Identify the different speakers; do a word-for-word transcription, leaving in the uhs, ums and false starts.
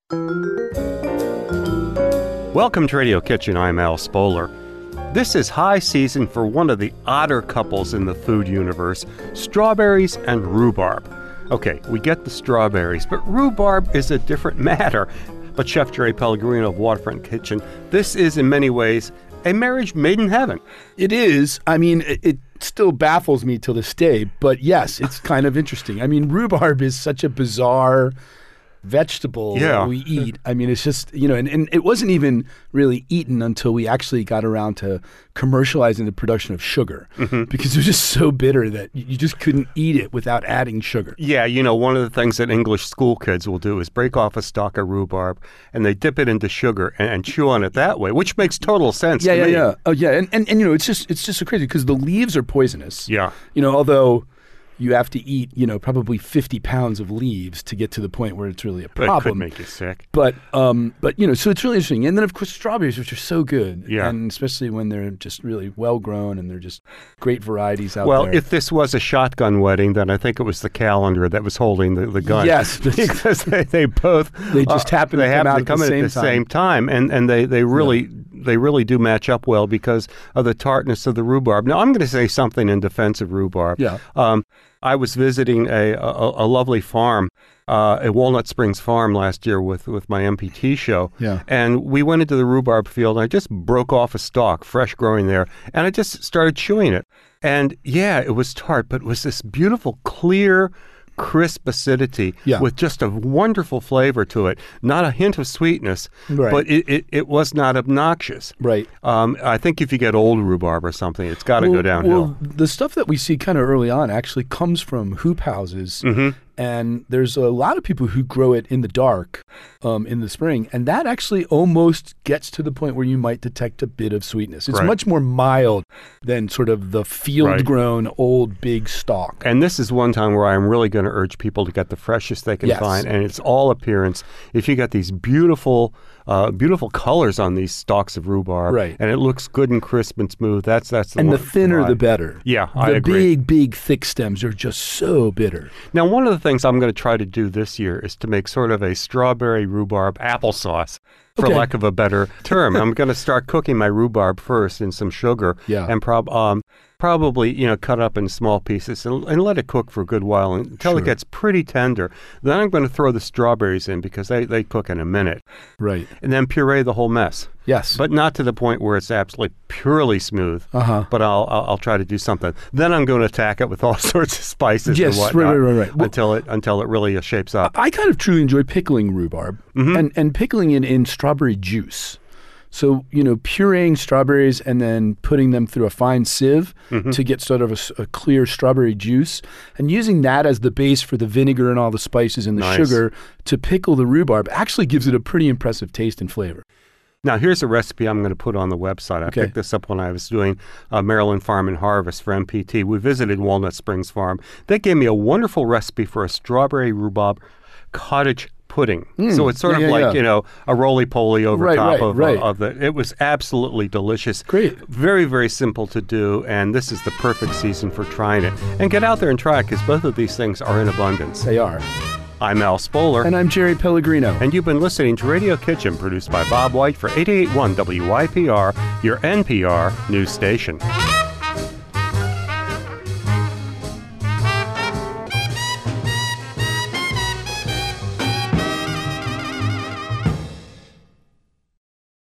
Speaker 1: Welcome to Radio Kitchen. I'm Al Spoler. This is high season for one of the odder couples in the food universe, strawberries and rhubarb. Okay, we get the strawberries, but rhubarb is a different matter. But Chef Jerry Pellegrino of Waterfront Kitchen, this is in many ways a marriage made in heaven.
Speaker 2: It is. I mean, it, it still baffles me till this day, but yes, it's kind of interesting. I mean, rhubarb is such a bizarre vegetable
Speaker 1: yeah.
Speaker 2: that we eat. I mean, it's just, you know, and, and it wasn't even really eaten until we actually got around to commercializing the production of sugar mm-hmm. because it was just so bitter that you just couldn't eat it without adding sugar.
Speaker 1: Yeah, you know, one of the things that English school kids will do is break off a stalk of rhubarb and they dip it into sugar and, and chew on it that way, which makes total sense
Speaker 2: yeah,
Speaker 1: to
Speaker 2: yeah,
Speaker 1: me.
Speaker 2: Yeah, yeah. Oh, yeah. And, and, and, you know, it's just, it's just so crazy because the leaves are poisonous.
Speaker 1: Yeah.
Speaker 2: You know, although you have to eat, you know, probably fifty pounds of leaves to get to the point where it's really a problem.
Speaker 1: It could make you sick.
Speaker 2: But, um, but you know, so it's really interesting. And then, of course, strawberries, which are so good.
Speaker 1: Yeah.
Speaker 2: And especially when they're just really well-grown and they're just great varieties out
Speaker 1: well,
Speaker 2: there.
Speaker 1: Well, if this was a shotgun wedding, then I think it was the calendar that was holding the, the gun.
Speaker 2: Yes.
Speaker 1: because they, they both...
Speaker 2: They just
Speaker 1: uh,
Speaker 2: happen
Speaker 1: they
Speaker 2: to come
Speaker 1: happen
Speaker 2: out
Speaker 1: to come
Speaker 2: at the,
Speaker 1: in
Speaker 2: same,
Speaker 1: at the
Speaker 2: time.
Speaker 1: same time. And, and they, they really... Yeah. They really do match up well because of the tartness of the rhubarb. Now, I'm going to say something in defense of rhubarb.
Speaker 2: Yeah.
Speaker 1: Um, I was visiting a, a, a lovely farm, uh, a Walnut Springs farm last year with, with my M P T show.
Speaker 2: Yeah.
Speaker 1: And we went into the rhubarb field and I just broke off a stalk, fresh growing there, and I just started chewing it. And yeah, it was tart, but it was this beautiful, clear, crisp acidity
Speaker 2: yeah.
Speaker 1: with just a wonderful flavor to it. Not a hint of sweetness,
Speaker 2: right.
Speaker 1: but it, it, it was not obnoxious.
Speaker 2: Right.
Speaker 1: Um, I think if you get old rhubarb or something, it's got to
Speaker 2: well,
Speaker 1: go downhill.
Speaker 2: Well, the stuff that we see kind of early on actually comes from hoop houses.
Speaker 1: Mm-hmm.
Speaker 2: And there's a lot of people who grow it in the dark um, in the spring. And that actually almost gets to the point where you might detect a bit of sweetness. It's
Speaker 1: right.
Speaker 2: much more mild than sort of the field-grown right. old big stalk.
Speaker 1: And this is one time where I'm really going to urge people to get the freshest they can
Speaker 2: yes.
Speaker 1: find. And it's all appearance. If you get these beautiful, uh, beautiful colors on these stalks of rhubarb,
Speaker 2: right.
Speaker 1: and it looks good and crisp and smooth, that's that's the
Speaker 2: And
Speaker 1: one
Speaker 2: the thinner, the better.
Speaker 1: Yeah,
Speaker 2: the
Speaker 1: I agree.
Speaker 2: big, big, thick stems are just so bitter.
Speaker 1: Now, one of the things I'm going to try to do this year is to make sort of a strawberry rhubarb applesauce, for
Speaker 2: okay.
Speaker 1: lack of a better term. I'm going to start cooking my rhubarb first in some sugar,
Speaker 2: yeah.
Speaker 1: and prob um, probably you know cut up in small pieces and, and let it cook for a good while until
Speaker 2: sure.
Speaker 1: it gets pretty tender. Then I'm going to throw the strawberries in because they, they cook in a minute.
Speaker 2: Right.
Speaker 1: And then puree the whole mess.
Speaker 2: Yes.
Speaker 1: But not to the point where it's absolutely purely smooth.
Speaker 2: Uh-huh.
Speaker 1: But I'll, I'll I'll try to do something. Then I'm going to attack it with all sorts of spices
Speaker 2: yes,
Speaker 1: and whatnot.
Speaker 2: right, right, right, right.
Speaker 1: Until it until it really uh, shapes up.
Speaker 2: I kind of truly enjoy pickling rhubarb
Speaker 1: mm-hmm.
Speaker 2: and, and pickling it in strawberry juice. So, you know, pureeing strawberries and then putting them through a fine sieve mm-hmm. to get sort of a, a clear strawberry juice and using that as the base for the vinegar and all the spices and the
Speaker 1: nice.
Speaker 2: sugar to pickle the rhubarb actually gives it a pretty impressive taste and flavor.
Speaker 1: Now, here's a recipe I'm going to put on the website. I
Speaker 2: okay.
Speaker 1: picked this up when I was doing uh, Maryland Farm and Harvest for M P T. We visited Walnut Springs Farm. They gave me a wonderful recipe for a strawberry rhubarb cottage pudding.
Speaker 2: Mm,
Speaker 1: so it's sort
Speaker 2: yeah,
Speaker 1: of
Speaker 2: yeah,
Speaker 1: like,
Speaker 2: yeah.
Speaker 1: you know, a roly-poly over
Speaker 2: right,
Speaker 1: top
Speaker 2: right,
Speaker 1: of,
Speaker 2: right.
Speaker 1: Uh, of the... It was absolutely delicious.
Speaker 2: Great.
Speaker 1: Very, very simple to do, and this is the perfect season for trying it. And get out there and try it, because both of these things are in abundance.
Speaker 2: They are.
Speaker 1: I'm Al Spoler.
Speaker 2: And I'm Jerry Pellegrino.
Speaker 1: And you've been listening to Radio Kitchen, produced by Bob White for eighty-eight point one W Y P R, your N P R news station.